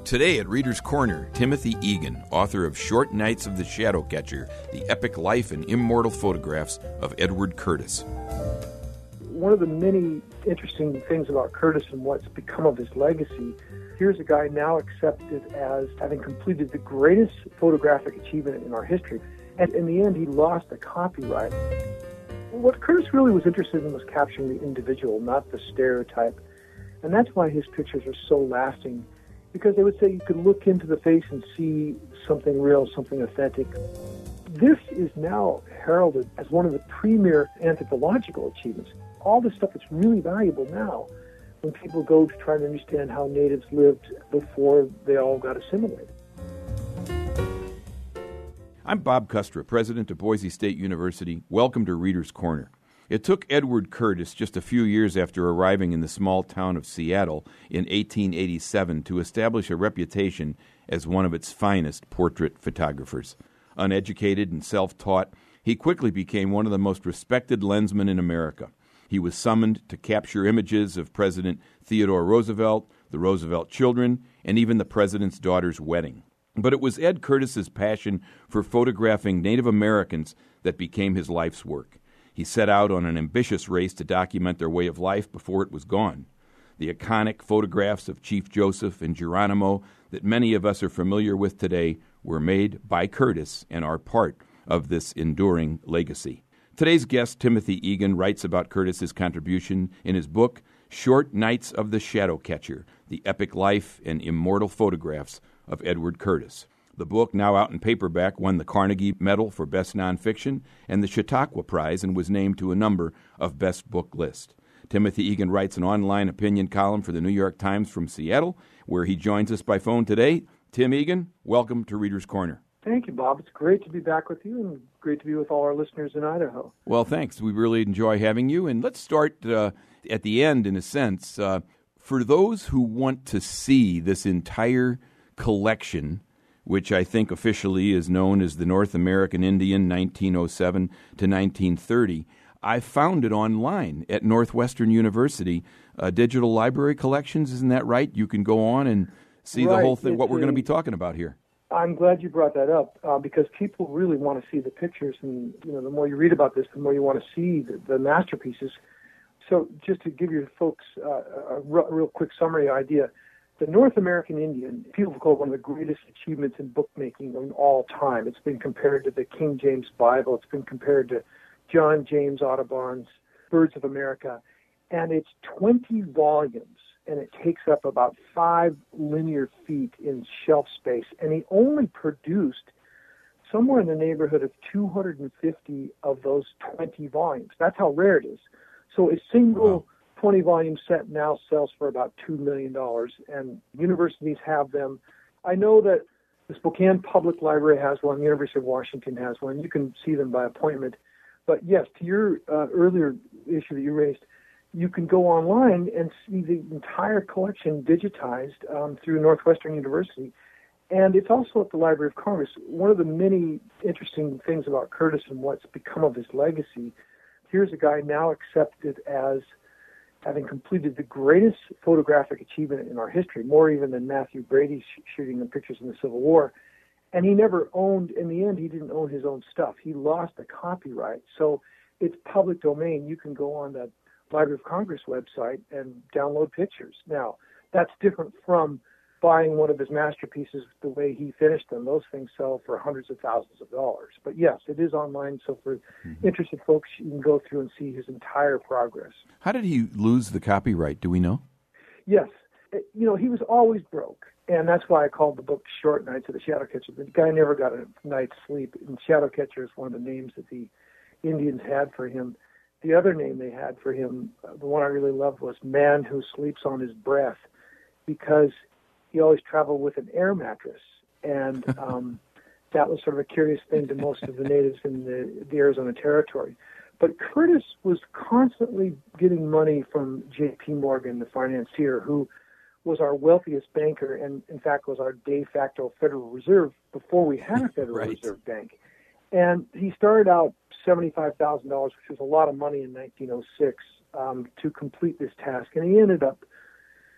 Today at Reader's Corner, Timothy Egan, author of Short Nights of the Shadowcatcher, the epic life and immortal photographs of Edward Curtis. One of the many interesting things about Curtis and what's become of his legacy, here's a guy now accepted as having completed the greatest photographic achievement in our history. And in the end, he lost the copyright. What Curtis really was interested in was capturing the individual, not the stereotype. And that's why his pictures are so lasting, because they would say you could look into the face and see something real, something authentic. This is now heralded as one of the premier anthropological achievements. All this stuff is really valuable now when people go to try to understand how natives lived before they all got assimilated. I'm Bob Kustra, president of Boise State University. Welcome to Reader's Corner. It took Edward Curtis just a few years after arriving in the small town of Seattle in 1887 to establish a reputation as one of its finest portrait photographers. Uneducated and self-taught, he quickly became one of the most respected lensmen in America. He was summoned to capture images of President Theodore Roosevelt, the Roosevelt children, and even the president's daughter's wedding. But it was Ed Curtis's passion for photographing Native Americans that became his life's work. He set out on an ambitious race to document their way of life before it was gone. The iconic photographs of Chief Joseph and Geronimo that many of us are familiar with today were made by Curtis and are part of this enduring legacy. Today's guest, Timothy Egan, writes about Curtis's contribution in his book, Short Nights of the Shadowcatcher, the epic life and immortal photographs of Edward Curtis. The book, now out in paperback, won the Carnegie Medal for Best Nonfiction and the Chautauqua Prize and was named to a number of Best Book lists. Timothy Egan writes an online opinion column for the New York Times from Seattle, where he joins us by phone today. Tim Egan, welcome to Reader's Corner. Thank you, Bob. It's great to be back with you and great to be with all our listeners in Idaho. Well, thanks. We really enjoy having you. And let's start at the end, in a sense. For those who want to see this entire collection, which I think officially is known as the North American Indian 1907 to 1930, I found it online at Northwestern University, Digital Library Collections. Isn't that right? You can go on and see the whole thing, what we're going to be talking about here. I'm glad you brought that up because people really want to see the pictures, and the more you read about this, the more you want to see the masterpieces. So just to give you folks a real quick summary idea, the North American Indian, people call it one of the greatest achievements in bookmaking of all time. It's been compared to the King James Bible. It's been compared to John James Audubon's Birds of America. And it's 20 volumes, and it takes up about 5 linear feet in shelf space. And he only produced somewhere in the neighborhood of 250 of those 20 volumes. That's how rare it is. So a single 20-volume set now sells for about $2 million, and universities have them. I know that the Spokane Public Library has one, the University of Washington has one. You can see them by appointment. But yes, to your earlier issue that you raised, you can go online and see the entire collection digitized through Northwestern University. And it's also at the Library of Congress. One of the many interesting things about Curtis and what's become of his legacy, here's a guy now accepted as having completed the greatest photographic achievement in our history, more even than Matthew Brady shooting the pictures in the Civil War. And he never owned, in the end, he didn't own his own stuff. He lost the copyright. So it's public domain. You can go on the Library of Congress website and download pictures. Now, that's different from buying one of his masterpieces the way he finished them. Those things sell for hundreds of thousands of dollars. But yes, it is online, so for interested folks, you can go through and see his entire progress. How did he lose the copyright? Do we know? Yes. He was always broke, and that's why I called the book Short Nights of the Shadowcatcher. The guy never got a night's sleep, and Shadowcatcher is one of the names that the Indians had for him. The other name they had for him, the one I really loved, was Man Who Sleeps on His Breath, because he always traveled with an air mattress, and that was sort of a curious thing to most of the natives in the Arizona Territory. But Curtis was constantly getting money from J.P. Morgan, the financier, who was our wealthiest banker and, in fact, was our de facto Federal Reserve before we had a Federal Reserve Bank. And he started out $75,000, which was a lot of money in 1906, to complete this task. And he ended up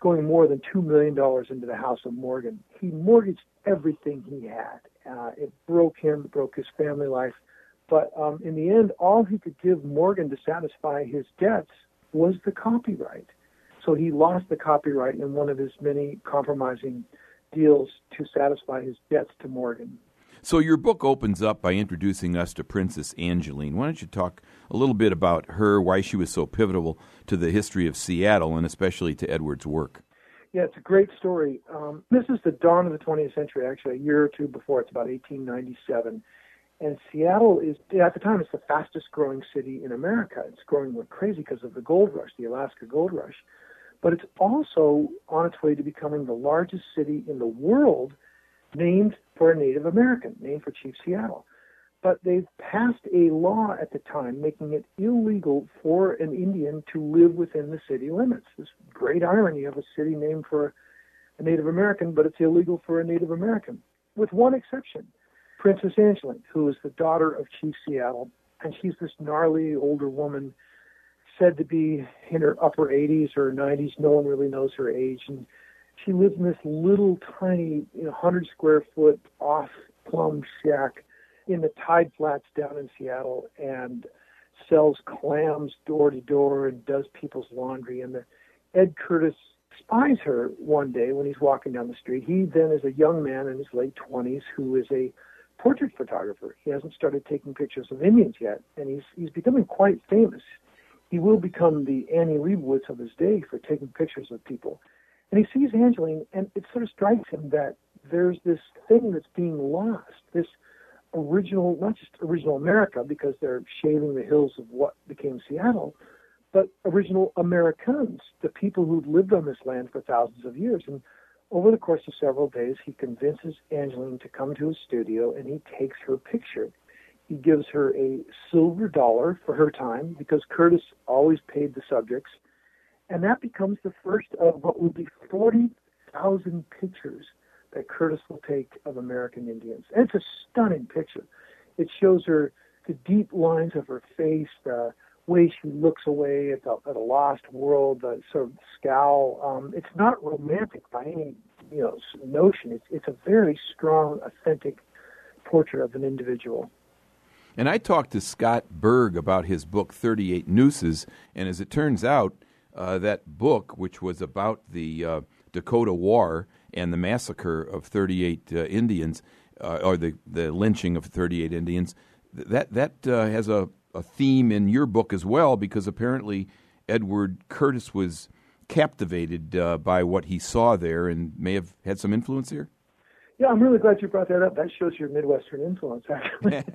going more than $2 million into the House of Morgan. He mortgaged everything he had. It broke his family life. But in the end, all he could give Morgan to satisfy his debts was the copyright. So he lost the copyright in one of his many compromising deals to satisfy his debts to Morgan. So your book opens up by introducing us to Princess Angeline. Why don't you talk a little bit about her, why she was so pivotal to the history of Seattle and especially to Edward's work? Yeah, it's a great story. This is the dawn of the 20th century, actually, a year or two before. It's about 1897. And Seattle is, at the time, it's the fastest growing city in America. It's growing like crazy because of the gold rush, the Alaska gold rush. But it's also on its way to becoming the largest city in the world named for a Native American, named for Chief Seattle. But they've passed a law at the time making it illegal for an Indian to live within the city limits. This great irony of a city named for a Native American, but it's illegal for a Native American, with one exception. Princess Angeline, who is the daughter of Chief Seattle, and she's this gnarly older woman, said to be in her upper 80s or 90s. No one really knows her age, and she lives in this little tiny, 100 square foot off plum shack in the tide flats down in Seattle, and sells clams door to door and does people's laundry. And Ed Curtis spies her one day when he's walking down the street. He then is a young man in his late 20s who is a portrait photographer. He hasn't started taking pictures of Indians yet, and he's becoming quite famous. He will become the Annie Leibovitz of his day for taking pictures of people. And he sees Angeline, and it sort of strikes him that there's this thing that's being lost, this original, not just original America, because they're shaving the hills of what became Seattle, but original Americans, the people who've lived on this land for thousands of years. And over the course of several days, he convinces Angeline to come to his studio, and he takes her picture. He gives her a silver dollar for her time, because Curtis always paid the subjects. And that becomes the first of what will be 40,000 pictures that Curtis will take of American Indians. And it's a stunning picture. It shows her the deep lines of her face, the way she looks away at a lost world, the sort of scowl. It's not romantic by any notion. It's a very strong, authentic portrait of an individual. And I talked to Scott Berg about his book, 38 Nooses, and as it turns out, that book, which was about the Dakota War and the massacre of 38 Indians, or the lynching of 38 Indians, that has a theme in your book as well, because apparently Edward Curtis was captivated by what he saw there and may have had some influence here? Yeah, I'm really glad you brought that up. That shows your Midwestern influence, actually.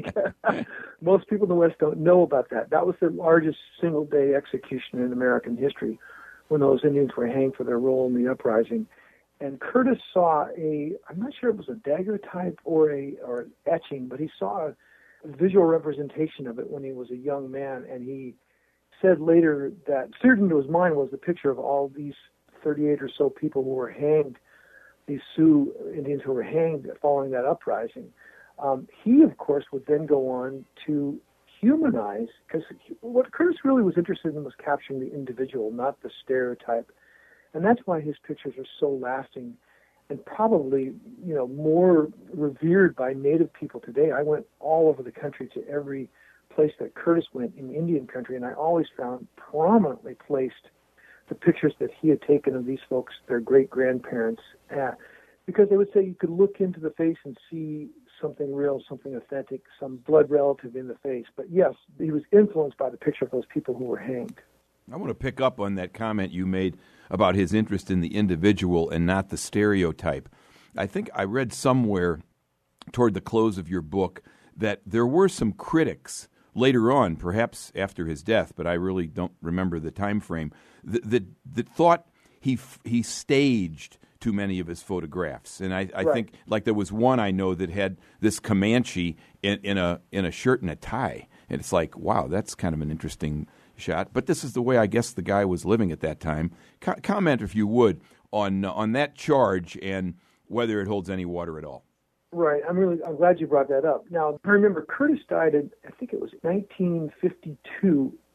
Most people in the West don't know about that. That was the largest single-day execution in American history when those Indians were hanged for their role in the uprising. And Curtis saw I'm not sure it was a daguerreotype or an etching, but he saw a visual representation of it when he was a young man, and he said later that seared into his mind was the picture of all these 38 or so people who were hanged, these Sioux Indians who were hanged following that uprising. He, of course, would then go on to humanize, because what Curtis really was interested in was capturing the individual, not the stereotype. And that's why his pictures are so lasting and probably, more revered by Native people today. I went all over the country to every place that Curtis went in Indian country, and I always found prominently placed the pictures that he had taken of these folks, their great-grandparents, because they would say you could look into the face and see something real, something authentic, some blood relative in the face. But yes, he was influenced by the picture of those people who were hanged. I want to pick up on that comment you made about his interest in the individual and not the stereotype. I think I read somewhere toward the close of your book that there were some critics later on, perhaps after his death, but I really don't remember the time frame, that thought he staged too many of his photographs. And I Right. think, like, there was one I know that had this Comanche in a shirt and a tie. And it's like, wow, that's kind of an interesting shot. But this is the way I guess the guy was living at that time. Comment, if you would, on that charge and whether it holds any water at all. Right. I'm glad you brought that up. Now, I remember Curtis died in, I think it was 1952,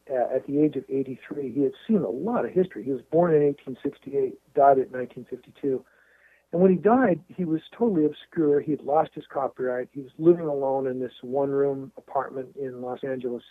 at the age of 83. He had seen a lot of history. He was born in 1868, died in 1952. And when he died, he was totally obscure. He had lost his copyright. He was living alone in this one-room apartment in Los Angeles,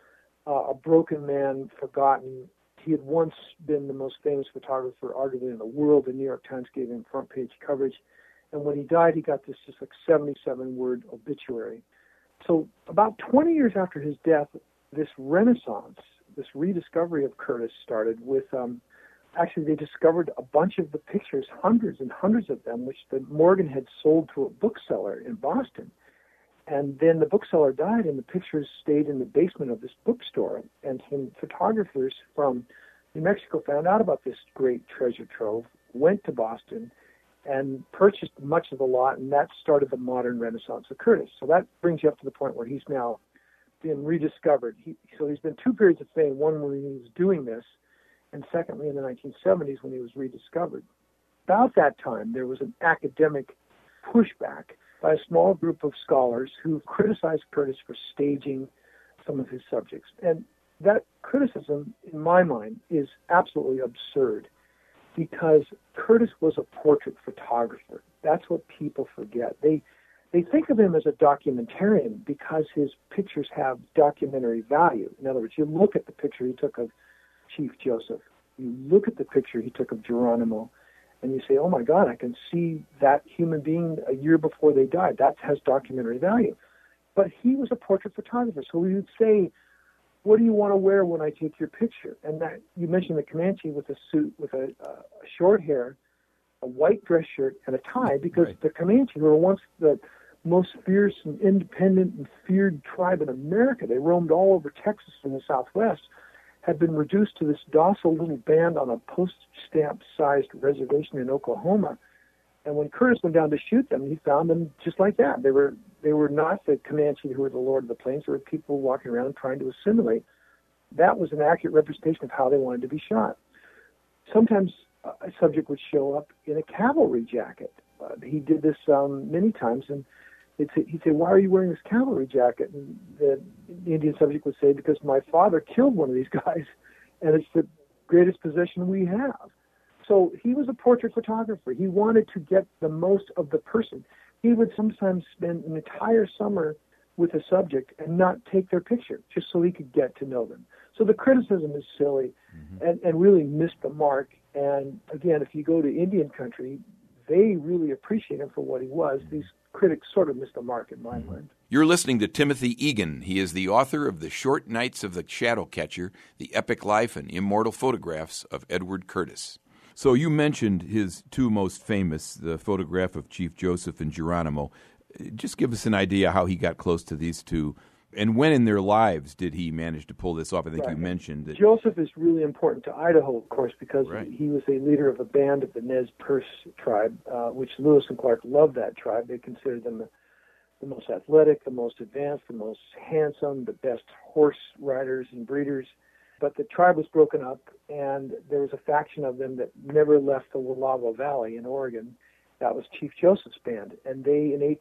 a broken man, forgotten. He had once been the most famous photographer, arguably in the world. The New York Times gave him front-page coverage. And when he died, he got this just like 77-word obituary. So about 20 years after his death, this renaissance, this rediscovery of Curtis started with, actually they discovered a bunch of the pictures, hundreds and hundreds of them, which the Morgan had sold to a bookseller in Boston. And then the bookseller died, and the pictures stayed in the basement of this bookstore. And some photographers from New Mexico found out about this great treasure trove, went to Boston, and purchased much of the lot, and that started the modern renaissance of Curtis. So that brings you up to the point where he's now been rediscovered. So he's been two periods of fame, one when he was doing this, and secondly in the 1970s when he was rediscovered. About that time, there was an academic pushback by a small group of scholars who criticized Curtis for staging some of his subjects. And that criticism, in my mind, is absolutely absurd, because Curtis was a portrait photographer. That's what people forget. They think of him as a documentarian because his pictures have documentary value. In other words, you look at the picture he took of Chief Joseph, you look at the picture he took of Geronimo, and you say, oh my God, I can see that human being a year before they died. That has documentary value. But he was a portrait photographer, so we would say, what do you want to wear when I take your picture? And that you mentioned the Comanche with a suit, with a short hair, a white dress shirt, and a tie, because the Comanche, who were once the most fierce and independent and feared tribe in America, they roamed all over Texas and the Southwest, had been reduced to this docile little band on a postage-stamp-sized reservation in Oklahoma. And when Curtis went down to shoot them, he found them just like that. They were not the Comanche who were the Lord of the Plains. They were people walking around trying to assimilate. That was an accurate representation of how they wanted to be shot. Sometimes a subject would show up in a cavalry jacket. He did this many times, and he'd say, why are you wearing this cavalry jacket? And the Indian subject would say, because my father killed one of these guys, and it's the greatest possession we have. So he was a portrait photographer. He wanted to get the most of the person. He would sometimes spend an entire summer with a subject and not take their picture, just so he could get to know them. So the criticism is silly and really missed the mark. And again, if you go to Indian country, they really appreciate him for what he was. These critics sort of missed the mark in my mind. You're listening to Timothy Egan. He is the author of The Short Nights of the Shadowcatcher, The Epic Life and Immortal Photographs of Edward Curtis. So you mentioned his two most famous, the photograph of Chief Joseph and Geronimo. Just give us an idea how he got close to these two, and when in their lives did he manage to pull this off? I think you mentioned that. Joseph is really important to Idaho, of course, because he was a leader of a band of the Nez Perce tribe, which Lewis and Clark loved that tribe. They considered them the most athletic, the most advanced, the most handsome, the best horse riders and breeders. But the tribe was broken up, and there was a faction of them that never left the Wallowa Valley in Oregon. That was Chief Joseph's band. And they, in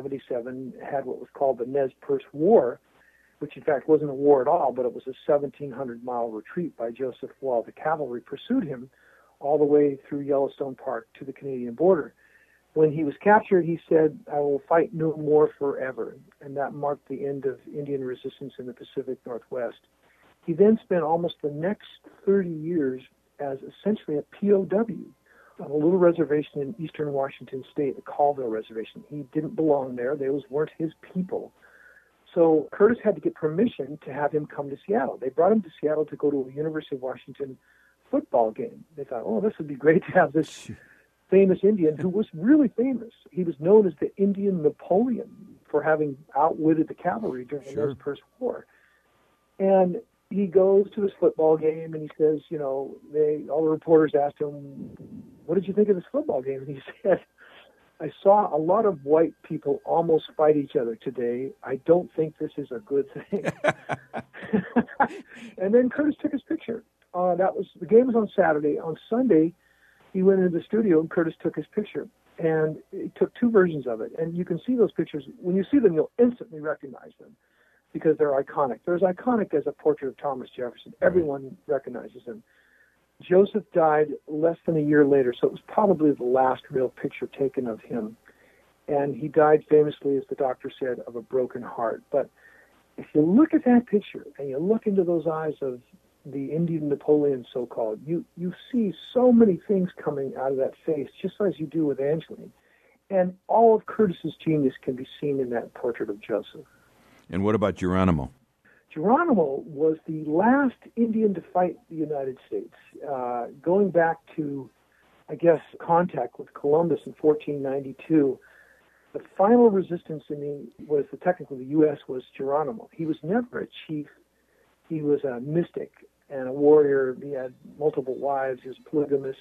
1877, had what was called the Nez Perce War, which in fact wasn't a war at all, but it was a 1,700-mile retreat by Joseph while the cavalry pursued him all the way through Yellowstone Park to the Canadian border. When he was captured, he said, I will fight no more forever. And that marked the end of Indian resistance in the Pacific Northwest. He then spent almost the next 30 years as essentially a POW on a little reservation in eastern Washington state, the Colville Reservation. He didn't belong there. Those weren't his people. So Curtis had to get permission to have him come to Seattle. They brought him to Seattle to go to a University of Washington football game. They thought, oh, this would be great to have this famous Indian who was really famous. He was known as the Indian Napoleon for having outwitted the cavalry during the Nez Perce War. And he goes to this football game, and he says, all the reporters asked him, what did you think of this football game? And he said, I saw a lot of white people almost fight each other today. I don't think this is a good thing. And then Curtis took his picture. The game was on Saturday. On Sunday, he went into the studio, and Curtis took his picture. And he took two versions of it. And you can see those pictures. When you see them, you'll instantly recognize them, because they're iconic. They're as iconic as a portrait of Thomas Jefferson. Everyone recognizes him. Joseph died less than a year later, so it was probably the last real picture taken of him. And he died famously, as the doctor said, of a broken heart. But if you look at that picture and you look into those eyes of the Indian Napoleon, so-called, you see so many things coming out of that face, just as you do with Angeline. And all of Curtis's genius can be seen in that portrait of Joseph. And what about Geronimo? Geronimo was the last Indian to fight the United States, going back to, I guess, contact with Columbus in 1492. The final resistance technically the U.S. was Geronimo. He was never a chief. He was a mystic and a warrior. He had multiple wives. He was polygamist.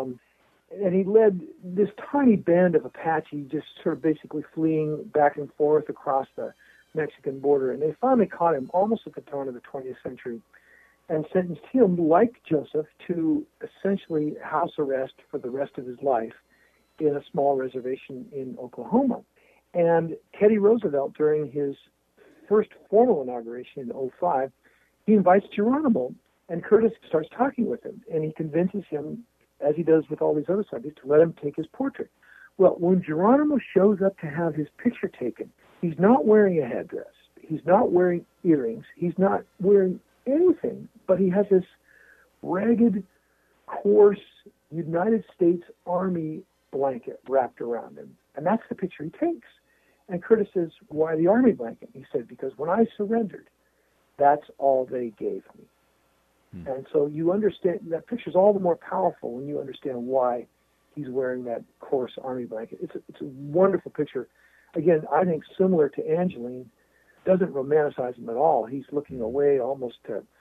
And he led this tiny band of Apache just sort of basically fleeing back and forth across the Mexican border. And they finally caught him almost at the dawn of the 20th century and sentenced him, like Joseph, to essentially house arrest for the rest of his life in a small reservation in Oklahoma. And Teddy Roosevelt, during his first formal inauguration in 2005, he invites Geronimo, and Curtis starts talking with him, and he convinces him, as he does with all these other subjects, to let him take his portrait. Well, when Geronimo shows up to have his picture taken, he's not wearing a headdress. He's not wearing earrings. He's not wearing anything, but he has this ragged, coarse United States Army blanket wrapped around him. And that's the picture he takes. And Curtis says, why the Army blanket? He said, because when I surrendered, that's all they gave me. And so you understand, that picture's all the more powerful when you understand why he's wearing that coarse Army blanket. It's a wonderful picture. Again, I think similar to Angeline, doesn't romanticize him at all. He's looking away almost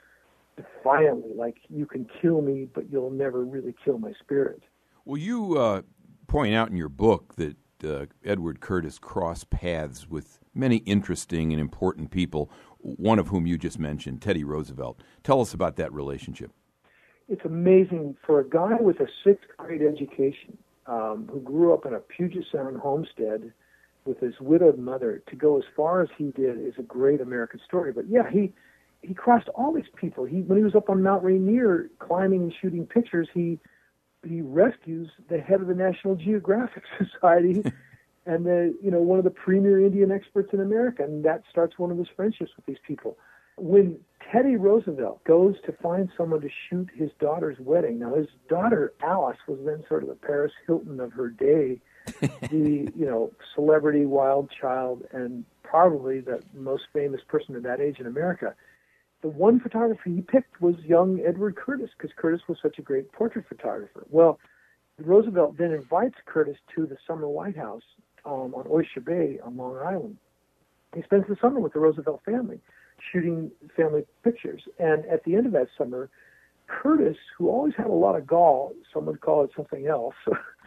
defiantly, like you can kill me, but you'll never really kill my spirit. Well, you point out in your book that Edward Curtis crossed paths with many interesting and important people, one of whom you just mentioned, Teddy Roosevelt. Tell us about that relationship. It's amazing for a guy with a sixth grade education who grew up in a Puget Sound homestead with his widowed mother to go as far as he did is a great American story. But yeah, he crossed all these people. When he was up on Mount Rainier climbing and shooting pictures, he rescues the head of the National Geographic Society and one of the premier Indian experts in America, and that starts one of his friendships with these people. When Teddy Roosevelt goes to find someone to shoot his daughter's wedding, now his daughter Alice was then sort of the Paris Hilton of her day, the celebrity wild child, and probably the most famous person of that age in America. The one photographer he picked was young Edward Curtis, because Curtis was such a great portrait photographer. Well, Roosevelt then invites Curtis to the Summer White House on Oyster Bay on Long Island. He spends the summer with the Roosevelt family, shooting family pictures. And at the end of that summer, Curtis, who always had a lot of gall, some would call it something else,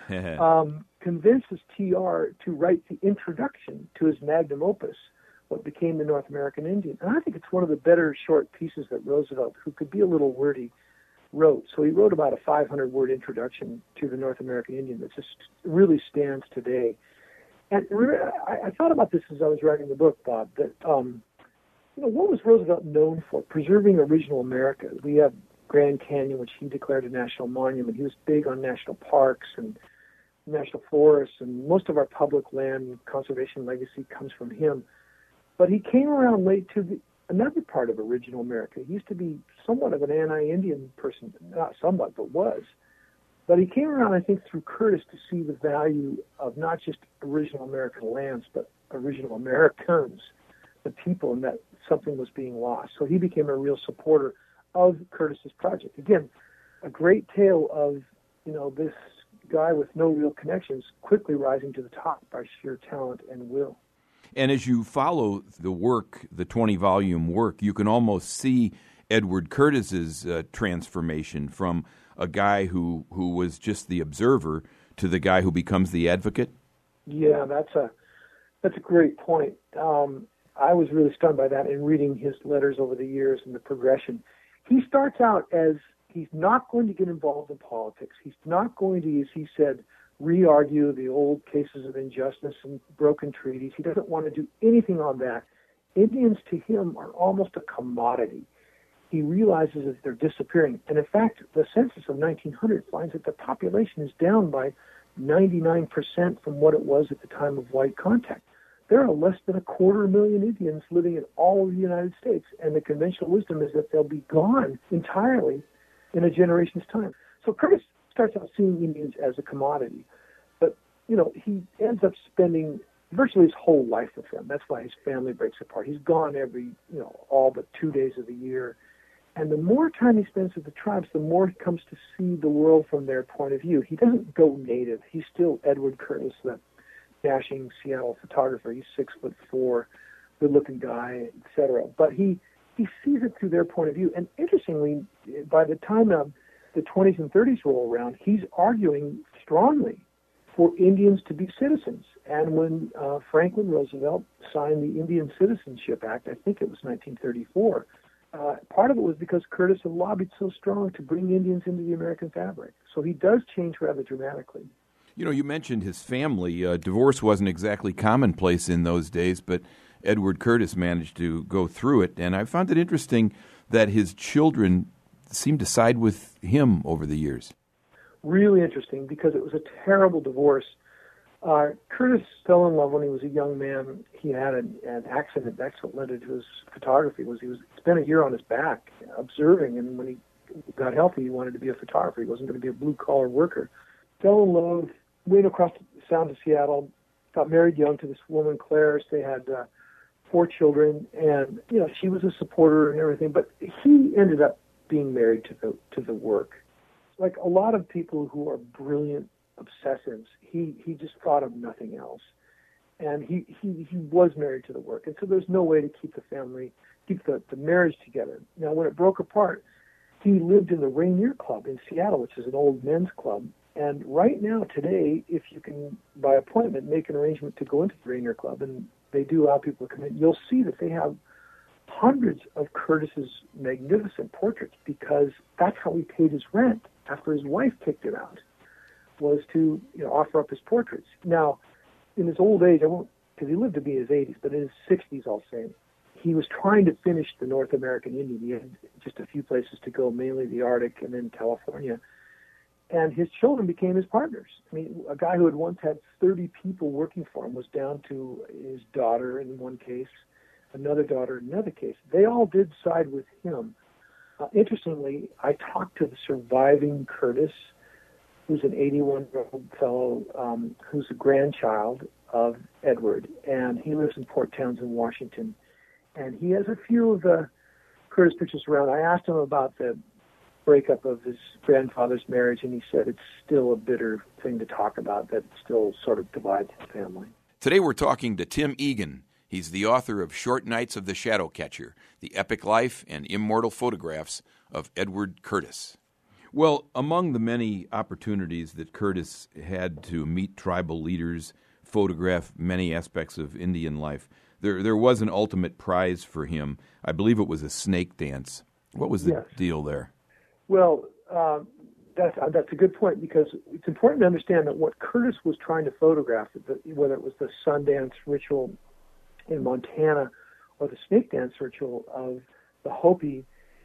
convinces TR to write the introduction to his magnum opus, what became the North American Indian. And I think it's one of the better short pieces that Roosevelt, who could be a little wordy, wrote. So he wrote about a 500-word introduction to the North American Indian that just really stands today. And I thought about this as I was writing the book, Bob, that, what was Roosevelt known for? Preserving original America. We have Grand Canyon, which he declared a national monument. He was big on national parks and national forests, and most of our public land conservation legacy comes from him. But he came around late to another part of original America. He used to be somewhat of an anti-Indian person, not somewhat, but was. But he came around, I think, through Curtis to see the value of not just original American lands, but original Americans, the people, and that something was being lost. So he became a real supporter of Curtis's project. Again, a great tale of, this guy with no real connections quickly rising to the top by sheer talent and will. And as you follow the work, the 20-volume work, you can almost see Edward Curtis's transformation from a guy who was just the observer to the guy who becomes the advocate. Yeah, that's a great point. I was really stunned by that in reading his letters over the years and the progression. He starts out as he's not going to get involved in politics. He's not going to, as he said, re-argue the old cases of injustice and broken treaties. He doesn't want to do anything on that. Indians to him are almost a commodity. He realizes that they're disappearing. And in fact, the census of 1900 finds that the population is down by 99% from what it was at the time of white contact. There are less than 250,000 Indians living in all of the United States, and the conventional wisdom is that they'll be gone entirely in a generation's time. So Curtis starts out seeing Indians as a commodity. But, he ends up spending virtually his whole life with them. That's why his family breaks apart. He's gone every, all but 2 days of the year. And the more time he spends with the tribes, the more he comes to see the world from their point of view. He doesn't go native. He's still Edward Curtis, the dashing Seattle photographer. He's 6'4", good-looking guy, etc. But he sees it through their point of view. And interestingly, by the time the 20s and 30s roll around, he's arguing strongly for Indians to be citizens. And when Franklin Roosevelt signed the Indian Citizenship Act, I think it was 1934, part of it was because Curtis had lobbied so strong to bring Indians into the American fabric. So he does change rather dramatically. You mentioned his family. Divorce wasn't exactly commonplace in those days, but Edward Curtis managed to go through it. And I found it interesting that his children seemed to side with him over the years. Really interesting, because it was a terrible divorce. Curtis fell in love when he was a young man. He had an accident that led to his photography. He spent a year on his back observing, and when he got healthy, he wanted to be a photographer. He wasn't going to be a blue-collar worker. Fell in love, went across the Sound to Seattle, got married young to this woman, Claire. They had 4 children, and she was a supporter and everything. But he ended up being married to the work. Like a lot of people who are brilliant obsessives, he just thought of nothing else. And he was married to the work. And so there's no way to keep the marriage together. Now, when it broke apart, he lived in the Rainier Club in Seattle, which is an old men's club. And right now, today, if you can, by appointment, make an arrangement to go into the Rainier Club, and they do allow people to come in, you'll see that they have hundreds of Curtis's magnificent portraits, because that's how he paid his rent after his wife kicked him out, was to offer up his portraits. Now, in his old age, I won't, because he lived to be in his 80s, but in his 60s, I'll say, he was trying to finish the North American Indian. He had just a few places to go, mainly the Arctic and then California. And his children became his partners. I mean, a guy who had once had 30 people working for him was down to his daughter in one case, another daughter in another case. They all did side with him. Interestingly, I talked to the surviving Curtis, who's an 81-year-old fellow who's a grandchild of Edward, and he lives in Port Townsend, Washington. And he has a few of the Curtis pictures around. I asked him about the breakup of his grandfather's marriage, and he said it's still a bitter thing to talk about, that still sort of divides his family. Today we're talking to Tim Egan. He's the author of Short Nights of the Shadowcatcher, the epic life and immortal photographs of Edward Curtis. Well, among the many opportunities that Curtis had to meet tribal leaders, photograph many aspects of Indian life, there was an ultimate prize for him. I believe it was a snake dance. What was the deal there? Well, that's a good point, because it's important to understand that what Curtis was trying to photograph, whether it was the Sundance ritual in Montana or the snake dance ritual of the Hopi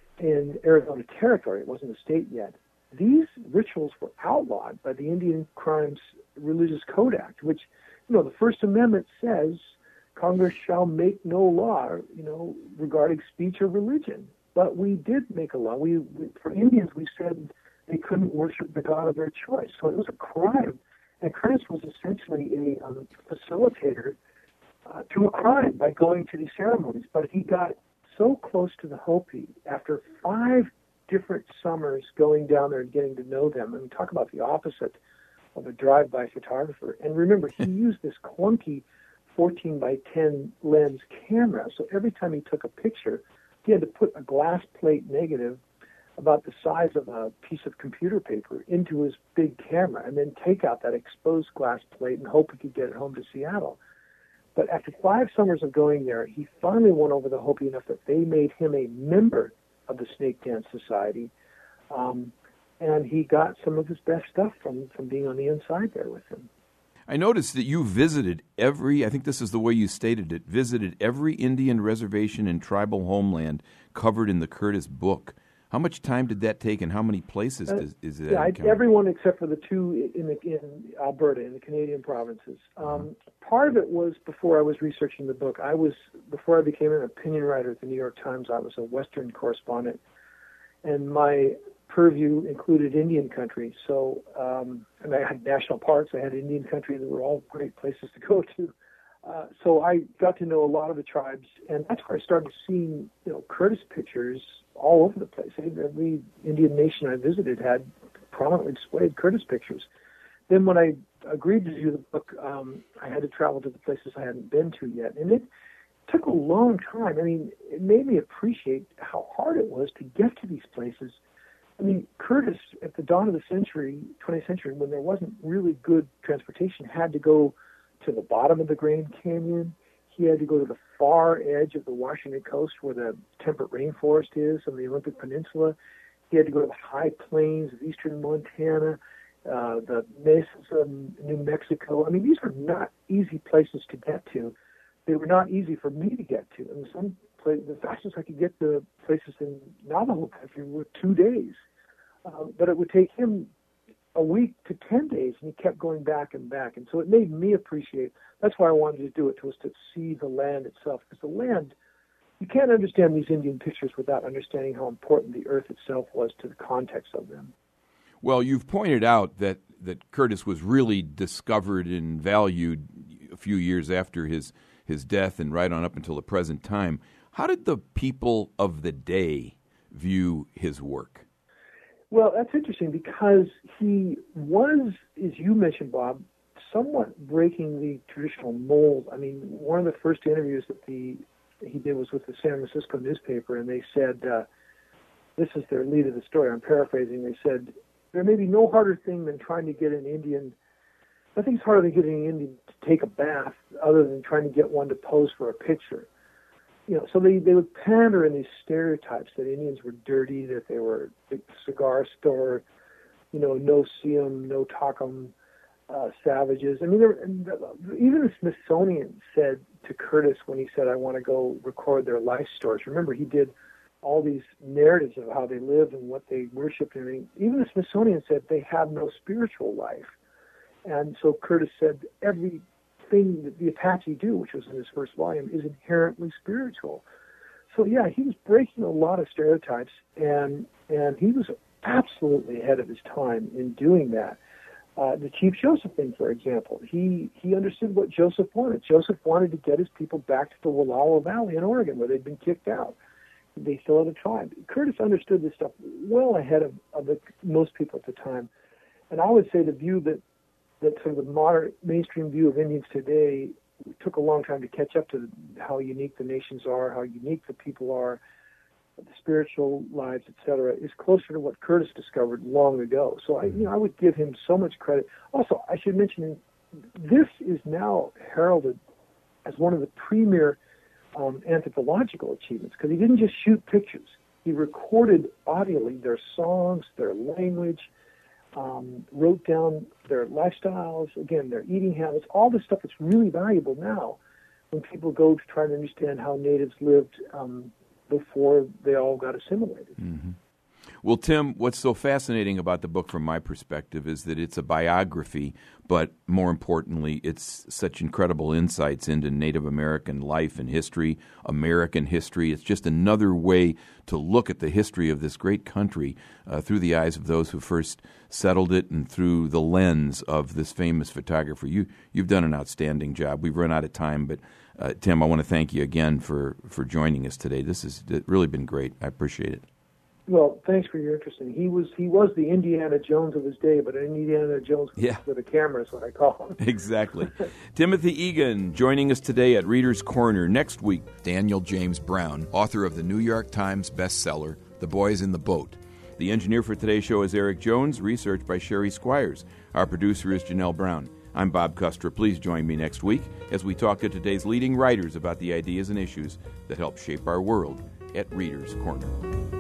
in Arizona Territory, it wasn't a state yet, these rituals were outlawed by the Indian Crimes Religious Code Act, which, the First Amendment says Congress shall make no law, regarding speech or religion. But we did make a law. For Indians, we said they couldn't worship the god of their choice. So it was a crime. And Curtis was essentially a facilitator to a crime by going to these ceremonies. But he got so close to the Hopi after 5 different summers going down there and getting to know them. And talk about the opposite of a drive-by photographer. And remember, he used this clunky 14 by 10 lens camera. So every time he took a picture, he had to put a glass plate negative about the size of a piece of computer paper into his big camera, and then take out that exposed glass plate and hope he could get it home to Seattle. But after 5 summers of going there, he finally won over the Hopi enough that they made him a member of the Snake Dance Society, and he got some of his best stuff from being on the inside there with him. I noticed that you visited I think this is the way you stated it, visited every Indian reservation and tribal homeland covered in the Curtis book. How much time did that take, and how many places is that? Yeah, everyone except for the two in Alberta, in the Canadian provinces. Part of it was before I was researching the book. Before I became an opinion writer at the New York Times, I was a Western correspondent, and my purview included Indian country. So, and I had national parks, I had Indian country that were all great places to go to. So I got to know a lot of the tribes, and that's where I started seeing, Curtis pictures all over the place. Every Indian nation I visited had prominently displayed Curtis pictures. Then when I agreed to do the book, I had to travel to the places I hadn't been to yet, and it took a long time. I mean, it made me appreciate how hard it was to get to these places. I mean, Curtis, at the dawn of the century, 20th century, when there wasn't really good transportation, had to go to the bottom of the Grand Canyon. He had to go to the far edge of the Washington coast where the temperate rainforest is on the Olympic Peninsula. He had to go to the high plains of eastern Montana, the mesas of New Mexico. I mean, these were not easy places to get to. They were not easy for me to get to. And the fastest I could get to places in Navajo country were 2 days. But it would take him a week to 10 days, and he kept going back and back. And so it made me appreciate, that's why I wanted to do it, was to see the land itself. Because the land, you can't understand these Indian pictures without understanding how important the earth itself was to the context of them. Well, you've pointed out that Curtis was really discovered and valued a few years after his death and right on up until the present time. How did the people of the day view his work? Well, that's interesting because he was, as you mentioned, Bob, somewhat breaking the traditional mold. I mean, one of the first interviews that he did was with the San Francisco newspaper, and they said, this is their lead of the story, I'm paraphrasing, they said, there may be no harder thing than trying to get an Indian, nothing's harder than getting an Indian to take a bath other than trying to get one to pose for a picture. So they would pander in these stereotypes that Indians were dirty, that they were a cigar store, no see 'em, no talk 'em, savages. I mean, even the Smithsonian said to Curtis when he said, I want to go record their life stories. Remember, he did all these narratives of how they lived and what they worshipped. I mean, even the Smithsonian said they have no spiritual life. And so Curtis said everything that the Apache do, which was in his first volume, is inherently spiritual. So yeah, he was breaking a lot of stereotypes, and he was absolutely ahead of his time in doing that. The Chief Joseph thing, for example, he understood what Joseph wanted. Joseph wanted to get his people back to the Wallowa Valley in Oregon, where they'd been kicked out. They still had a tribe. Curtis understood this stuff well ahead of most people at the time. And I would say the view that sort of the modern mainstream view of Indians today took a long time to catch up to how unique the nations are, how unique the people are, the spiritual lives, etc., is closer to what Curtis discovered long ago. So I would give him so much credit. Also, I should mention this is now heralded as one of the premier anthropological achievements, because he didn't just shoot pictures. He recorded audially their songs, their language, wrote down their lifestyles, again, their eating habits, all this stuff that's really valuable now when people go to try to understand how natives lived before they all got assimilated. Mm-hmm. Well, Tim, what's so fascinating about the book from my perspective is that it's a biography, but more importantly, it's such incredible insights into Native American life and history, American history. It's just another way to look at the history of this great country through the eyes of those who first settled it and through the lens of this famous photographer. You've done an outstanding job. We've run out of time, but Tim, I want to thank you again for joining us today. This has really been great. I appreciate it. Well, thanks for your interest in him. He was the Indiana Jones of his day, but an Indiana Jones with a camera is what I call him. Exactly. Timothy Egan joining us today at Reader's Corner. Next week, Daniel James Brown, author of the New York Times bestseller, The Boys in the Boat. The engineer for today's show is Eric Jones, research by Sherry Squires. Our producer is Janelle Brown. I'm Bob Custer. Please join me next week as we talk to today's leading writers about the ideas and issues that help shape our world at Reader's Corner.